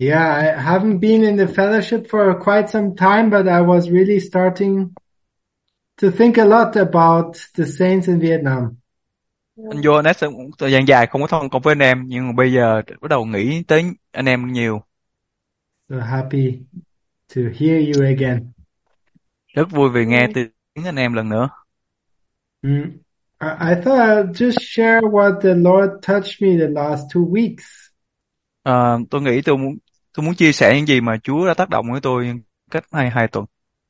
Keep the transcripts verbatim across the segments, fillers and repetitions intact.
Yeah, I haven't been in the fellowship for quite some time, but I was really starting to think a lot about the saints in Vietnam. Anh vô Nest cũng thời gian dài không có thông công với anh em, nhưng mà bây giờ bắt đầu nghĩ tới anh em nhiều. So happy to hear you again. Rất vui vì nghe tiếng anh em lần nữa. Mm. I, I thought I'd just share what the Lord touched me the last two weeks. À, tôi nghĩ tôi muốn tôi muốn chia sẻ những gì mà Chúa đã tác động với tôi cách hai hai tuần.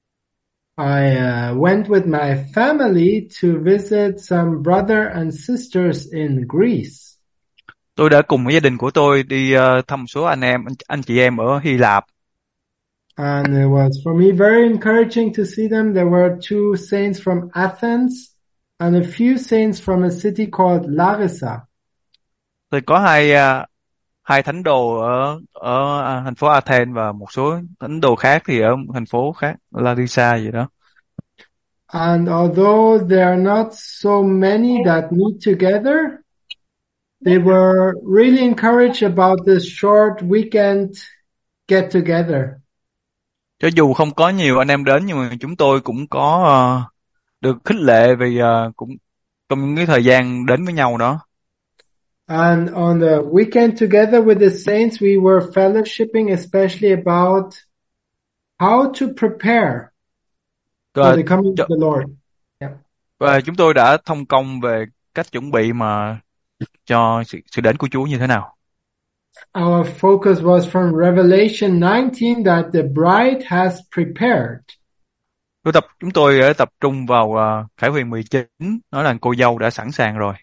I uh, went with my family to visit some brother and sisters in Greece. Tôi đã cùng với gia đình của tôi đi uh, thăm một số anh em anh, anh chị em ở Hy Lạp. And it was for me very encouraging to see them. There were two saints from Athens and a few saints from a city called Larissa. Tôi có hai uh, hai thánh đồ ở ở uh, thành phố Athens và một số thánh đồ khác thì ở thành phố khác, Larissa gì đó. And although there are not so many that meet together, they were really encouraged about this short weekend get together. Cho dù không có nhiều anh em đến nhưng mà chúng tôi cũng có uh, được khích lệ vì uh, cũng trong những cái thời gian đến với nhau đó. And on the weekend together with the saints, we were fellowshipping especially about how to prepare for Và, the coming of the Lord. Yeah. và chúng tôi đã thông công về cách chuẩn bị mà cho sự, sự đến của Chúa như thế nào. Our focus was from Revelation nineteen that the bride has prepared. Tôi tập chúng tôi đã tập trung vào uh, Khải Huyền mười chín, nói là cô dâu đã sẵn sàng rồi.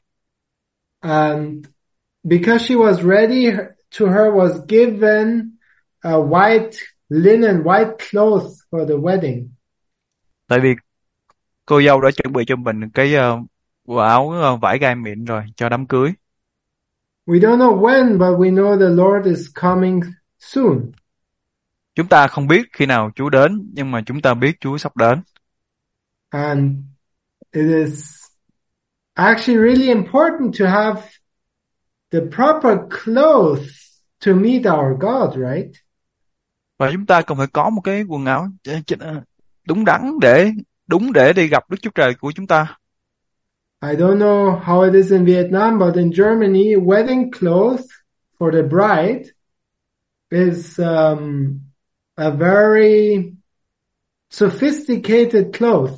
And because she was ready, to her was given a white linen, white clothes for the wedding. Tại vì cô dâu đã chuẩn bị cho mình cái uh, bộ áo uh, vải gai mịn rồi cho đám cưới. We don't know when, but we know the Lord is coming soon. Chúng ta không biết khi nào Chúa đến, nhưng mà chúng ta biết Chúa sắp đến. And it is actually really important to have the proper clothes to meet our God, right? Và chúng ta cần phải có một cái quần áo đúng đắn để đúng để đi gặp Đức Chúa Trời của chúng ta. I don't know how it is in Vietnam, but in Germany, wedding clothes for the bride is um, a very sophisticated cloth.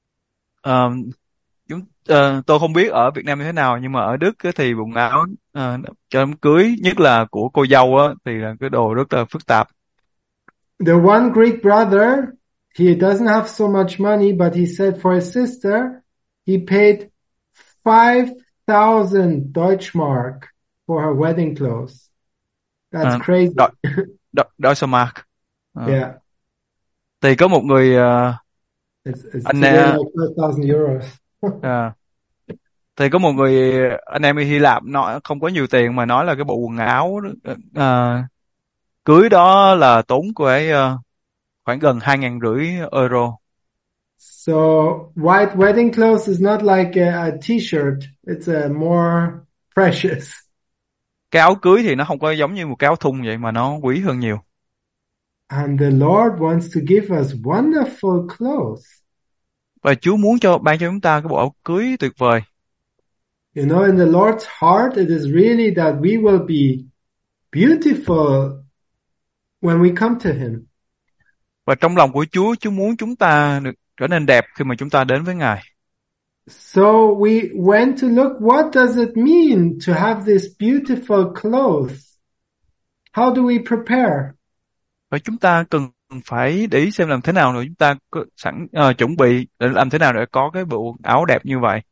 Um, chúng uh, tôi không biết ở Việt Nam như thế nào, nhưng mà ở Đức thì quần áo uh, cho đám cưới, nhất là của cô dâu á, thì là cái đồ rất là phức tạp. The one Greek brother, he doesn't have so much money, but he said for his sister, he paid five thousand Deutschmark for her wedding clothes. That's Uh, crazy. Đo, đo, Deutschmark. Uh, Yeah. Thì có một người uh, It's, it's anh today uh, like five thousand euros. uh, thì có một người anh em ở Hy Lạp nói không có nhiều tiền mà nói là cái bộ quần áo uh, cưới đó là tốn của ấy uh, khoảng gần hai ngàn rưỡi euro. So white wedding clothes is not like a, a t-shirt. It's a more precious. Cái áo cưới thì nó không có giống như một cái áo thun vậy mà nó quý hơn nhiều. And the Lord wants to give us wonderful clothes. Và Chúa muốn cho ban cho chúng ta cái bộ áo cưới tuyệt vời. You know, in the Lord's heart, it is really that we will be beautiful when we come to Him. Và trong lòng của Chúa, Chúa muốn chúng ta được trở nên đẹp khi mà chúng ta đến với Ngài. So we went to look, what does it mean to have this beautiful clothes? How do we prepare? Và chúng ta cần phải để ý xem làm thế nào rồi chúng ta có sẵn uh, chuẩn bị để làm thế nào để có cái bộ áo đẹp như vậy.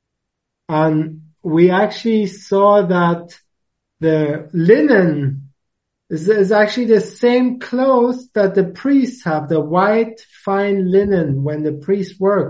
And we actually saw that the linen is, is actually the same clothes that the priests have, the white fine linen when the priests work.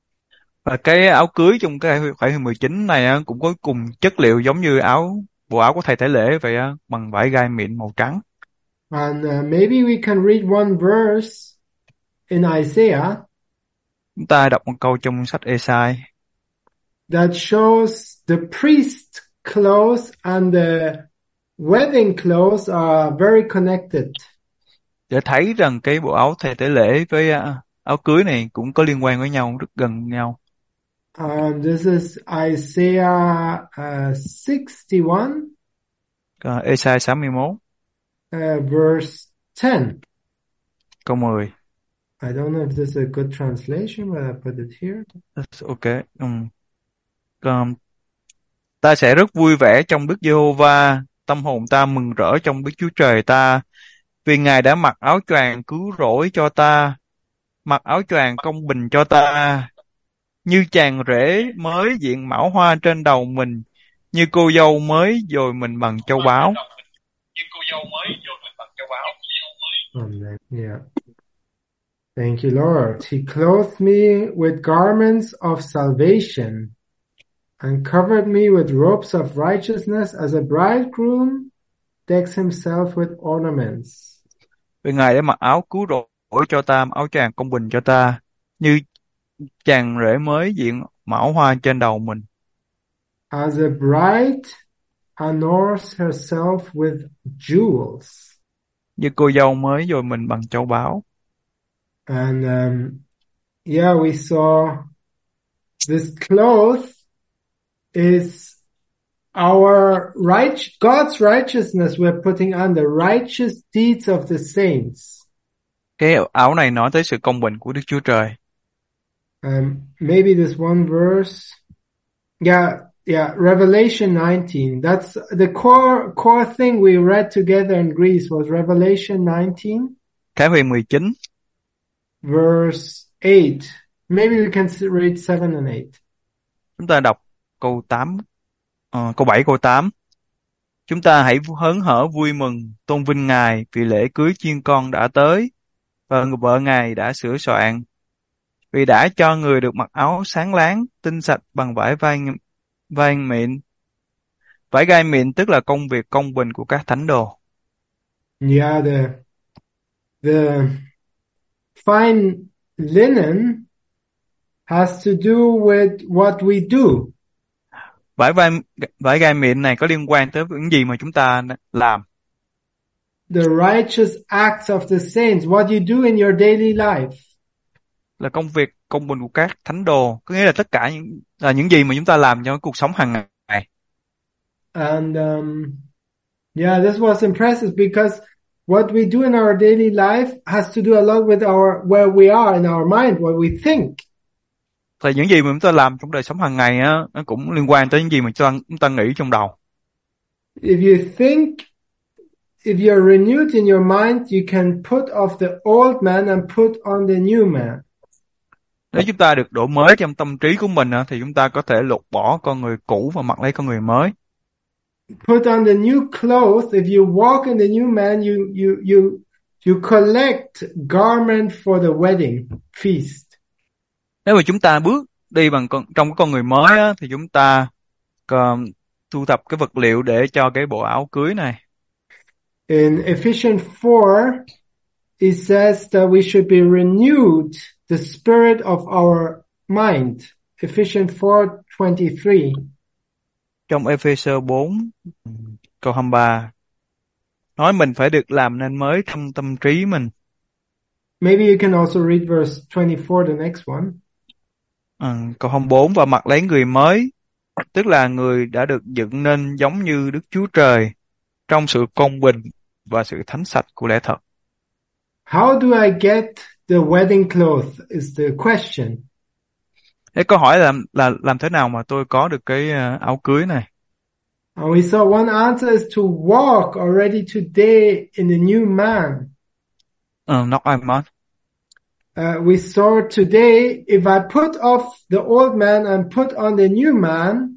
Và cái áo cưới trong cái Khải Huyền mười chín này á, cũng có cùng chất liệu giống như áo bộ áo của thầy tế lễ vậy á, bằng vải gai mịn màu trắng. And uh, maybe we can read one verse in Isaiah. Chúng ta đọc một câu trong sách Ê-sai that shows the priest clothes and the wedding clothes are very connected. Để thấy rằng cái bộ áo thề tế lễ với uh, áo cưới này cũng có liên quan với nhau, rất gần nhau. Um, this is Isaiah uh, sixty-one, Uh, Ê-sai sáu mươi mốt, uh, verse ten. câu mười. I don't know if this is a good translation, but I put it here. That's okay. Um, um, ta sẽ rất vui vẻ trong Đức Giê-hô-va, tâm hồn ta mừng rỡ trong Đức Chúa Trời ta, vì Ngài đã mặc áo choàng cứu rỗi cho ta, mặc áo choàng công bình cho ta, như chàng rể mới diện mão hoa trên đầu mình, như cô dâu mới dồi mình bằng châu báu. Như cô dâu mới dồi mình bằng châu báu. Amen. Yeah. Thank you, Lord. He clothed me with garments of salvation and covered me with robes of righteousness as a bridegroom decks himself with ornaments. Vì Ngài đã mặc áo cứu rỗi cho ta, áo choàng công bình cho ta, như chàng rể mới diện mão hoa trên đầu mình. As a bride adorns herself with jewels. Như cô dâu mới dồi mình bằng châu báu. And um, yeah, we saw this cloth is our right, God's righteousness we're putting on, the righteous deeds of the saints. Cái áo này nói tới sự công bình của Đức Chúa Trời. Um, maybe this one verse. Yeah, yeah, Revelation nineteen. That's the core, core thing we read together in Greece was Revelation nineteen. Khải Huyền mười chín. Verse eight. Maybe we can read seven and eight. Chúng ta đọc câu tám, uh, câu bảy, câu tám. Chúng ta hãy hớn hở vui mừng, tôn vinh Ngài vì lễ cưới chiên con đã tới và người vợ Ngài đã sửa soạn. Vì đã cho người được mặc áo sáng láng, tinh sạch bằng vải vai, vai mịn. Vải gai mịn tức là công việc công bình của các thánh đồ. Yeah, the, the fine linen has to do with what we do. Vải vai, vải gai mịn này có liên quan tới những gì mà chúng ta làm. The righteous acts of the saints, what you do in your daily life. Là công việc công bình của các thánh đồ, có nghĩa là tất cả những là những gì mà chúng ta làm trong cuộc sống hàng ngày. And um, yeah, this was impressive because what we do in our daily life has to do a lot with our where we are in our mind, what we think. Thì những gì mà chúng ta làm trong đời sống hàng ngày á, nó cũng liên quan tới những gì mà chúng ta, chúng ta nghĩ trong đầu. If you think, if you're renewed in your mind, you can put off the old man and put on the new man. Nếu chúng ta được đổi mới trong tâm trí của mình á, thì chúng ta có thể lột bỏ con người cũ và mặc lấy con người mới. Put on the new clothes. If you walk in the new man, you you you you collect garment for the wedding feast. Nếu mà chúng ta bước đi bằng con, trong cái con người mới á, thì chúng ta còn thu thập cái vật liệu để cho cái bộ áo cưới này. In Ephesians four, it says that we should be renewed the spirit of our mind. Ephesians four twenty-three. Trong Ê-phê-sơ bốn câu hai mươi ba nói mình phải được làm nên mới trong tâm trí mình. Maybe you can also read verse twenty-four, the next one. À, câu hai mươi bốn và mặc lấy người mới, tức là người đã được dựng nên giống như Đức Chúa Trời trong sự công bình và sự thánh sạch của lẽ thật. How do I get the wedding clothes is the question. Thế câu hỏi là là làm thế nào mà tôi có được cái uh, áo cưới này? And we saw one answer is to walk already today in the new man. Uh, not I'm not. Uh, we saw today, if I put off the old man and put on the new man,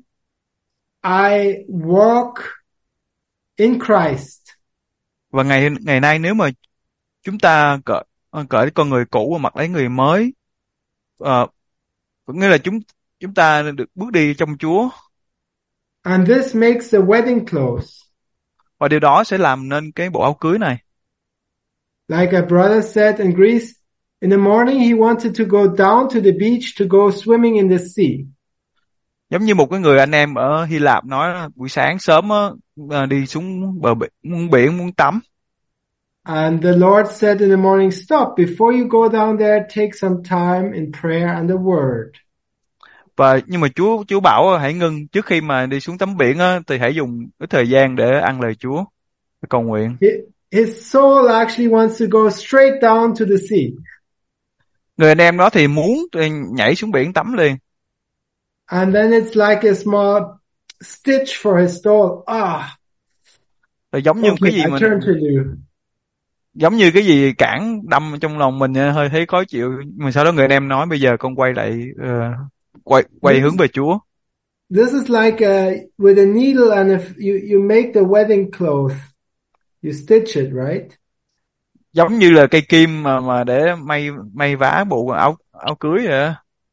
I walk in Christ. Và ngày ngày nay nếu mà chúng ta cởi cởi con người cũ và mặc lấy người mới, uh, có nghĩa là chúng chúng ta được bước đi trong Chúa. And this makes the wedding clothes. Và điều đó sẽ làm nên cái bộ áo cưới này. Like a brother said in Greece, in the morning he wanted to go down to the beach to go swimming in the sea. Giống như một cái người anh em ở Hy Lạp nói buổi sáng sớm á, uh, đi xuống bờ biển, muốn biển muốn tắm. And the Lord said in the morning, stop, before you go down there, take some time in prayer and the word. Và nhưng mà Chúa Chúa bảo hãy ngưng trước khi mà đi xuống tắm biển á, thì hãy dùng cái thời gian để ăn lời Chúa, để cầu nguyện. His soul actually wants to go straight down to the sea. Người anh em đó thì muốn nhảy xuống biển tắm liền. And then it's like a small stitch for his soul. Ah. Rồi giống như okay, cái gì I mà turn to you. Giống như cái gì cản đâm trong lòng mình hơi thấy khó chịu, mà sau đó người anh em nói bây giờ con quay lại uh, quay quay this, hướng về Chúa. This is like a, with a needle, and if you you make the wedding cloth, you stitch it, right? Giống như là cây kim mà mà để may may vá bộ áo áo cưới vậy.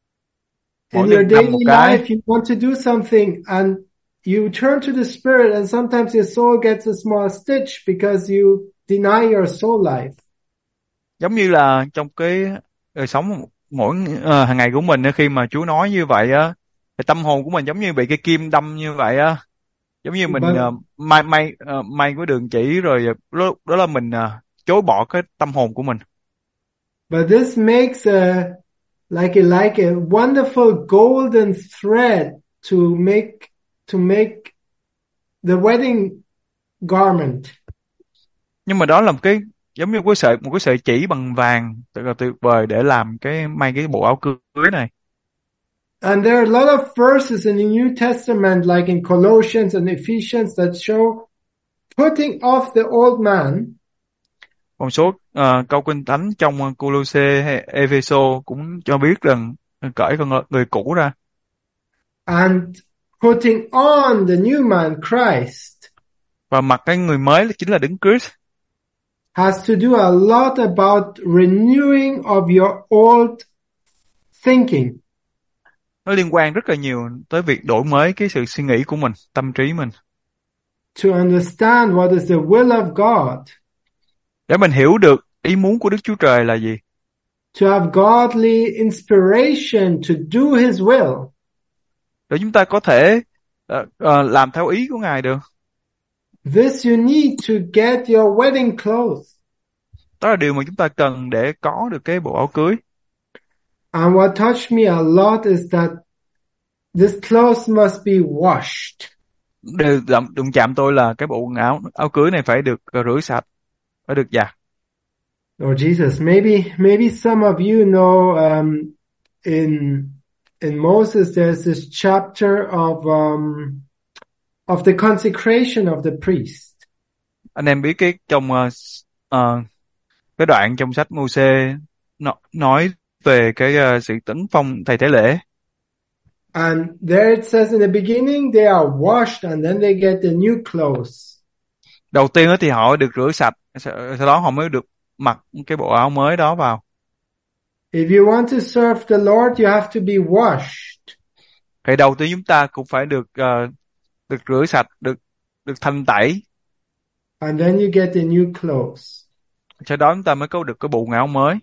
In your daily life, you want to do something and you turn to the Spirit, and sometimes your soul gets a small stitch because you deny your soul life. Giống như là trong cái đời sống mỗi uh, hàng ngày của mình, khi mà Chúa nói như vậy á, thì tâm hồn của mình giống như bị cái kim đâm như vậy á, giống như mình But, uh, may may uh, may cái đường chỉ rồi đó, đó là mình uh, chối bỏ cái tâm hồn của mình. But this makes a like a like a wonderful golden thread to make to make the wedding garment. Nhưng mà đó là một cái giống như một cái sợi một cái sợi chỉ bằng vàng thật là tuyệt vời để làm cái may cái bộ áo cưới này. And there are a lot of verses in the New Testament, like in Colossians and Ephesians, that show putting off the old man. Một số uh, câu kinh thánh trong Cô-lô-sê hay Ê-phê-sô cũng cho biết rằng cởi con người cũ ra. And putting on the new man, Christ. Và mặc cái người mới chính là Đấng Christ. Has to do a lot about renewing of your old thinking. Nó liên quan rất là nhiều tới việc đổi mới cái sự suy nghĩ của mình, tâm trí mình. To understand what is the will of God. Để mình hiểu được ý muốn của Đức Chúa Trời là gì. To have godly inspiration to do His will. Để chúng ta có thể uh, uh, làm theo ý của Ngài được. This you need to get your wedding clothes. Đó là điều mà chúng ta cần để có được cái bộ áo cưới. And what touched me a lot is that this clothes must be washed. Điều đụng chạm tôi là cái bộ quần áo áo cưới này phải được rửa sạch, phải được giặt. Lord Jesus, maybe maybe some of you know um, in in Moses there's this chapter of um, of the consecration of the priest. Anh em biết cái trong uh, uh, cái đoạn trong sách Mô-sê nó nói về cái uh, sự tấn phong thầy tế lễ. And there it says in the beginning they are washed and then they get the new clothes. Đầu tiên thì họ được rửa sạch, sau đó họ mới được mặc cái bộ áo mới đó vào. If you want to serve the Lord, you have to be washed. Thì đầu tiên chúng ta cũng phải được uh, được rửa sạch, được được thanh tẩy. And then you get the new clothes. Sau đó chúng ta mới có được cái bộ quần áo mới.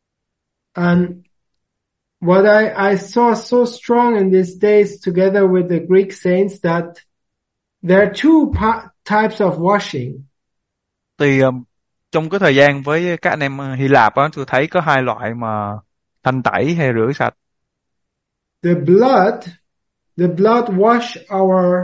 And what I, I saw so strong in these days together with the Greek saints that there are two pa- types of washing. Thì um, trong cái thời gian với các anh em Hy Lạp á, tôi thấy có hai loại mà thanh tẩy hay rửa sạch. The blood, the blood wash our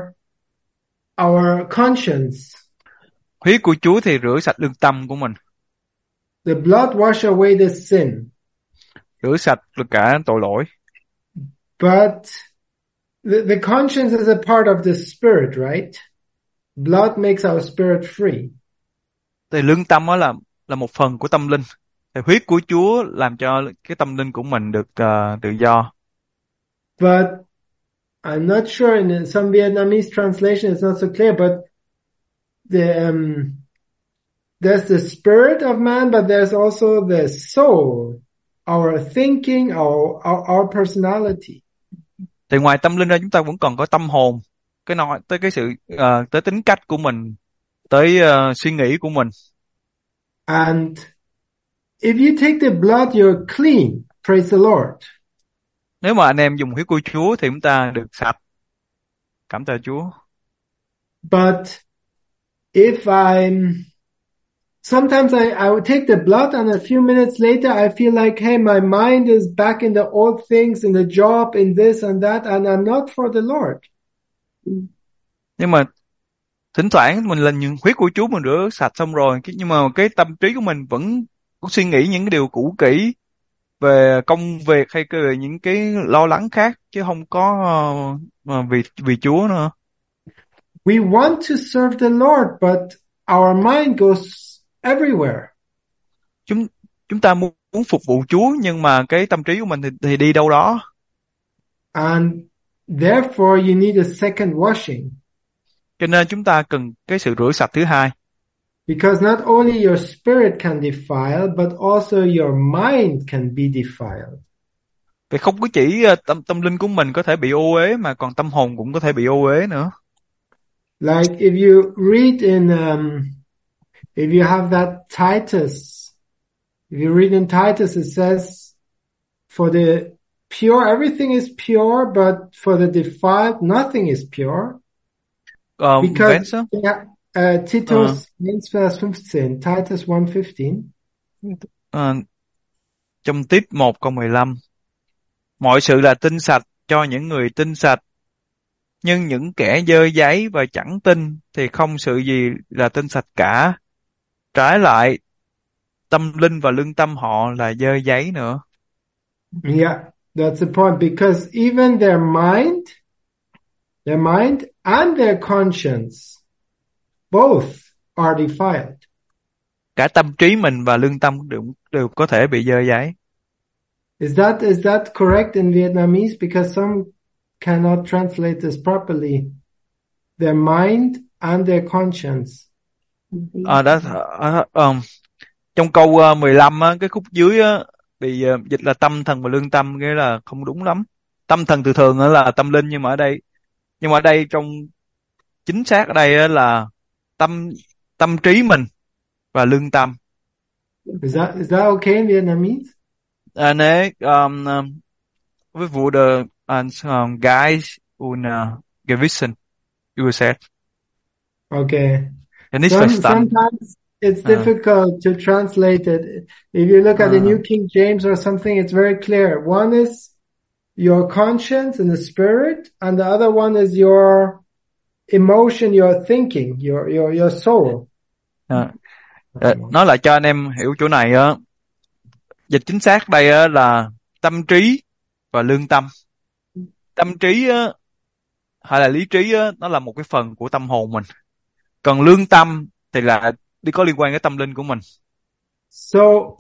our conscience. Huyết của Chúa thì rửa sạch lương tâm của mình. The blood wash away the sin. Rửa sạch được cả tội lỗi. But the, the conscience is a part of the spirit, right? Blood makes our spirit free. Thì lương tâm đó là là một phần của tâm linh. Thì huyết của Chúa làm cho cái tâm linh của mình được uh, tự do. But I'm not sure in some Vietnamese translation it's not so clear, but the um, there's the spirit of man, but there's also the soul, our thinking, our our, our personality. Thì ngoài tâm linh ra chúng ta vẫn còn có tâm hồn, cái nói tới cái sự uh, tới tính cách của mình, tới uh, suy nghĩ của mình. And if you take the blood, you're clean. Praise the Lord. Nếu mà anh em dùng huyết của Chúa thì chúng ta được sạch. Cảm tạ Chúa. But if I'm, sometimes I, I would take the blood and a few minutes later I feel like, hey, my mind is back in the old things, in the job, in this and that, and I'm not for the Lord. Nhưng mà thỉnh thoảng mình là những huyết của Chúa mình rửa sạch xong rồi, nhưng mà cái tâm trí của mình vẫn suy nghĩ những cái điều cũ kỹ về công việc hay về những cái lo lắng khác, chứ không có uh, vì vì Chúa nữa. We want to serve the Lord, but our mind goes everywhere. Chúng chúng ta muốn, muốn phục vụ Chúa, nhưng mà cái tâm trí của mình thì, thì đi đâu đó. And therefore you need a second washing. Cho nên chúng ta cần cái sự rửa sạch thứ hai. Because not only your spirit can defile, but also your mind can be defiled. Vì không có chỉ tâm tâm linh của mình có thể bị ô uế, mà còn tâm hồn cũng có thể bị ô uế nữa. Like if you read in, um, if you have that Titus, if you read in Titus, it says, for the pure, everything is pure, but for the defiled, nothing is pure. Uh, Because yeah, uh, Titus uh, verse fifteen, Titus one fifteen. Uh, trong Tít một câu mười lăm, mọi sự là tinh sạch cho những người tinh sạch, nhưng những kẻ dơ dáy và chẳng tin thì không sự gì là tinh sạch cả. Trái lại, tâm linh và lương tâm họ là dơ dáy nữa. Yeah, that's the point, because even their mind, their mind and their conscience, both are defiled. Cả tâm trí mình và lương tâm đều, đều có thể bị dơ dáy. Is that, is that correct in Vietnamese? Because some cannot translate this properly. Their mind and their conscience. À, đó, à, um, trong câu uh, mười lăm á, cái khúc dưới á, bị uh, dịch là tâm thần và lương tâm, nghĩa là không đúng lắm. Tâm thần thường thường là tâm linh, nhưng mà ở đây, nhưng mà ở đây trong chính xác ở đây là tâm tâm trí mình và lương tâm. Is that, is that okay in Vietnamese? À, nee, um, um, we wurde als um, Geist und uh, Gewissen übersetzt. Okay. Ja, nicht Some, verstanden. sometimes it's Uh. difficult to translate it. If you look at the Uh. New King James or something, it's very clear. One is your conscience and the spirit, and the other one is your emotion, your thinking, your your your soul. À. À, nói lại cho anh em hiểu chỗ này á, dịch chính xác đây á là tâm trí và lương tâm. Tâm trí á, hay là lý trí á, nó là một cái phần của tâm hồn mình. Còn lương tâm thì là đi có liên quan đến tâm linh của mình. So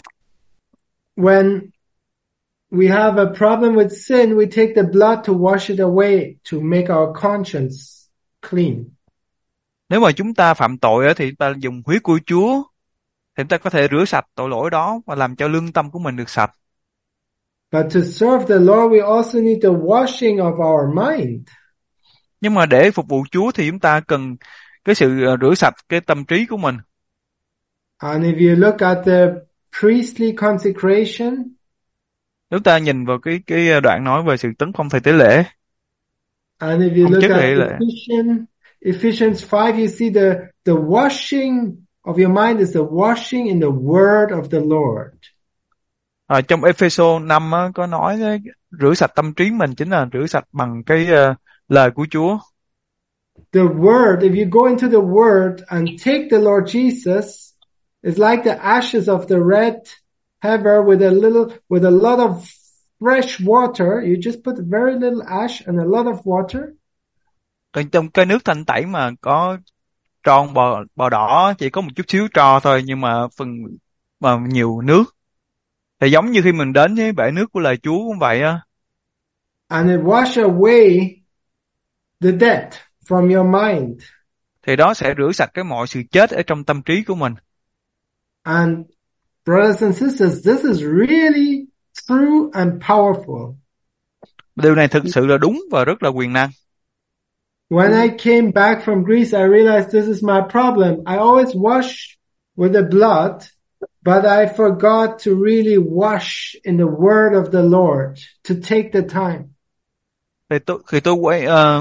when we have a problem with sin, we take the blood to wash it away, to make our conscience clean. Nếu mà chúng ta phạm tội á, thì chúng ta dùng huyết của Chúa, thì chúng ta có thể rửa sạch tội lỗi đó và làm cho lương tâm của mình được sạch. But to serve the Lord, we also need the washing of our mind. Nhưng mà để phục vụ Chúa thì chúng ta cần cái sự rửa sạch cái tâm trí của mình. And if you look at the priestly consecration, nếu ta nhìn vào cái cái đoạn nói về sự tấn phong thầy tế lễ, and if you look at Ephesians, Ephesians five, you see the the washing of your mind is the washing in the word of the Lord. À, trong Ephesos năm á, có nói rửa sạch tâm trí mình chính là rửa sạch bằng cái uh, lời của Chúa. The word, if you go into the word and take the Lord Jesus, it's like the ashes of the red heifer with a little, with a lot of fresh water. You just put very little ash and a lot of water. Còn trong cái nước thanh tẩy mà có tròn bò bò đỏ chỉ có một chút xíu tro thôi, nhưng mà phần mà nhiều nước. Thì giống như khi mình đến với bể nước của lời Chúa cũng vậy á. And it wash away the death from your mind. Thì đó sẽ rửa sạch cái mọi sự chết ở trong tâm trí của mình. And brothers and sisters, this is really true and powerful. Điều này thực sự là đúng và rất là quyền năng. When I came back from Greece, I realized this is my problem. I always wash with the blood, but I forgot to really wash in the word of the Lord, to take the time. Thì tôi, thì tôi quay, uh,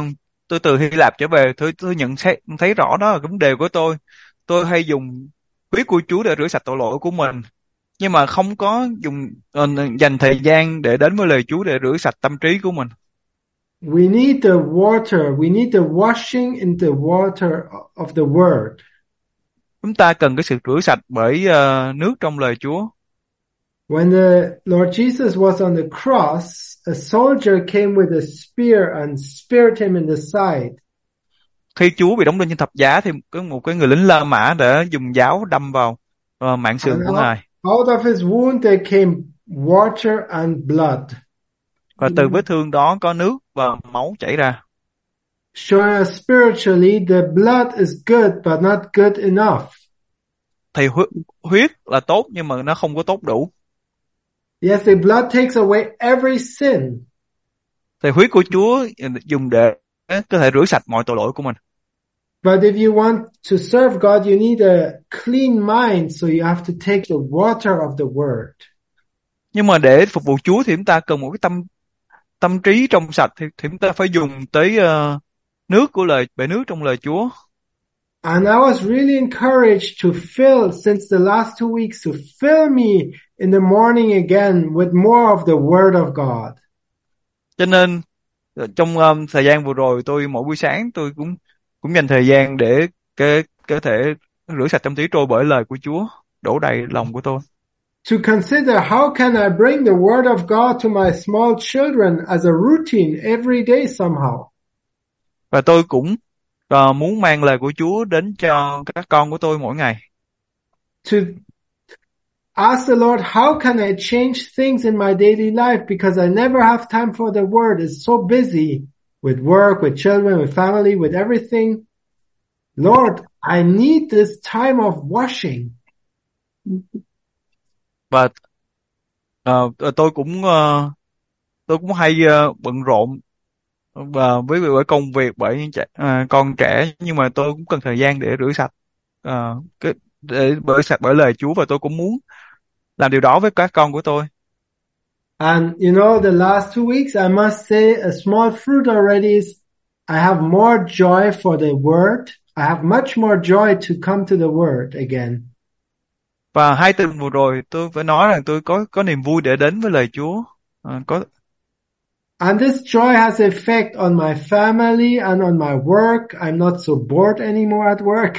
tôi từ Hy Lạp trở về, tôi tôi nhận thấy, thấy rõ đó là cái vấn đề của tôi. Tôi hay dùng huyết của Chúa để rửa sạch tội lỗi của mình, nhưng mà không có dùng ờ, dành thời gian để đến với lời Chúa để rửa sạch tâm trí của mình. We need the water. We need the washing in the water of the word. Chúng ta cần cái sự rửa sạch bởi ờ, nước trong lời Chúa. When the Lord Jesus was on the cross, a soldier came with a spear and speared him in the side. Khi Chúa bị đóng đinh trên thập giá thì có một cái người lính La Mã đã dùng giáo đâm vào uh, mạng sườn And của out, Ngài. out of his wound there came water and blood. Và từ vết thương đó có nước và máu chảy ra. Showing us spiritually the blood is good but not good enough. Thì huyết, huyết là tốt nhưng mà nó không có tốt đủ. Yes, the blood takes away every sin. Thì huyết của Chúa dùng để có thể rửa sạch mọi tội lỗi của mình. But if you want to serve God, you need a clean mind, so you have to take the water of the word. Nhưng mà để phục vụ Chúa thì chúng ta cần một cái tâm tâm trí trong sạch, thì, thì chúng ta phải dùng tới uh, nước của lời, bể nước trong lời Chúa. And I was really encouraged to fill, since the last two weeks, to fill me in the morning again with more of the word of God. Cho nên trong um, thời gian vừa rồi, tôi mỗi buổi sáng tôi cũng cũng dành thời gian để cái có thể rửa sạch tâm trí trôi bởi lời của Chúa đổ đầy lòng của tôi. To consider how can I bring the word of God to my small children as a routine every day somehow. Và tôi cũng uh, muốn mang lời của Chúa đến cho các con của tôi mỗi ngày. To ask the Lord, how can I change things in my daily life, because I never have time for the word. It's so busy with work, with children, with family, with everything. Lord, I need this time of washing. Và uh, tôi cũng uh, tôi cũng hay uh, bận rộn và với bởi công việc, bởi những trẻ, uh, con trẻ, nhưng mà tôi cũng cần thời gian để rửa sạch uh, cái, để rửa sạch bởi lời Chúa, và tôi cũng muốn làm điều đó với các con của tôi. And you know, the last two weeks, I must say, a small fruit already is I have more joy for the word. I have much more joy to come to the word again. Và hai tuần vừa rồi tôi phải nói rằng tôi có có niềm vui để đến với lời Chúa. Uh, có And this joy has effect on my family and on my work. I'm not so bored anymore at work.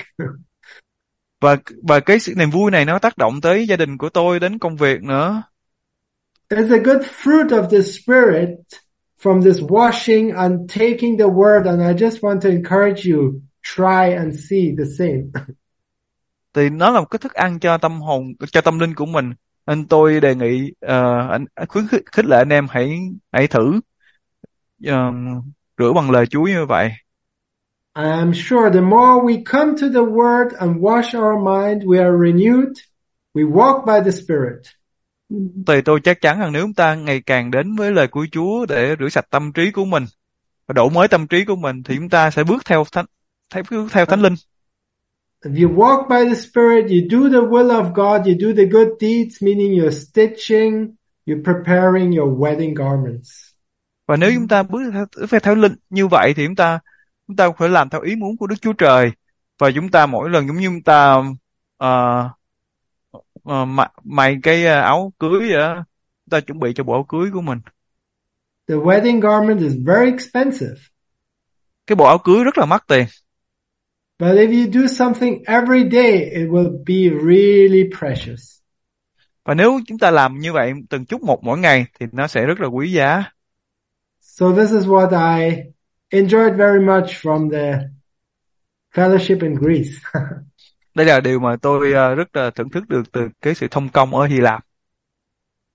và và cái sự niềm vui này nó tác động tới gia đình của tôi, đến công việc nữa. There's a good fruit of the Spirit from this washing and taking the word, and I just want to encourage you, try and see the same. Thì nó là một cái thức ăn cho tâm hồn, cho tâm linh của mình. Nên tôi đề nghị uh, anh khuyến khích, khích lệ anh em hãy hãy thử uh, rửa bằng lời Chúa như vậy. I'm sure the more we come to the word and wash our mind, we are renewed. We walk by the Spirit. Thì tôi chắc chắn rằng nếu chúng ta ngày càng đến với lời của Chúa để rửa sạch tâm trí của mình và đổi mới tâm trí của mình, thì chúng ta sẽ bước theo thánh, bước theo thánh linh. If you walk by the Spirit, you do the will of God, you do the good deeds, meaning you're stitching, you're preparing your wedding garments. Và nếu chúng ta bước theo thánh linh như vậy, thì chúng ta chúng ta phải làm theo ý muốn của Đức Chúa Trời, và chúng ta mỗi lần giống như chúng ta uh, uh, may cái áo cưới vậy, chúng ta chuẩn bị cho bộ áo cưới của mình. The wedding garment is very expensive. Cái bộ áo cưới rất là mắc tiền. But if you do something every day, it will be really precious. Và nếu chúng ta làm như vậy từng chút một mỗi ngày, thì nó sẽ rất là quý giá. So this is what I enjoyed very much from the fellowship in Greece. Đây là điều mà tôi rất là thưởng thức được từ cái sự thông công ở Hy Lạp.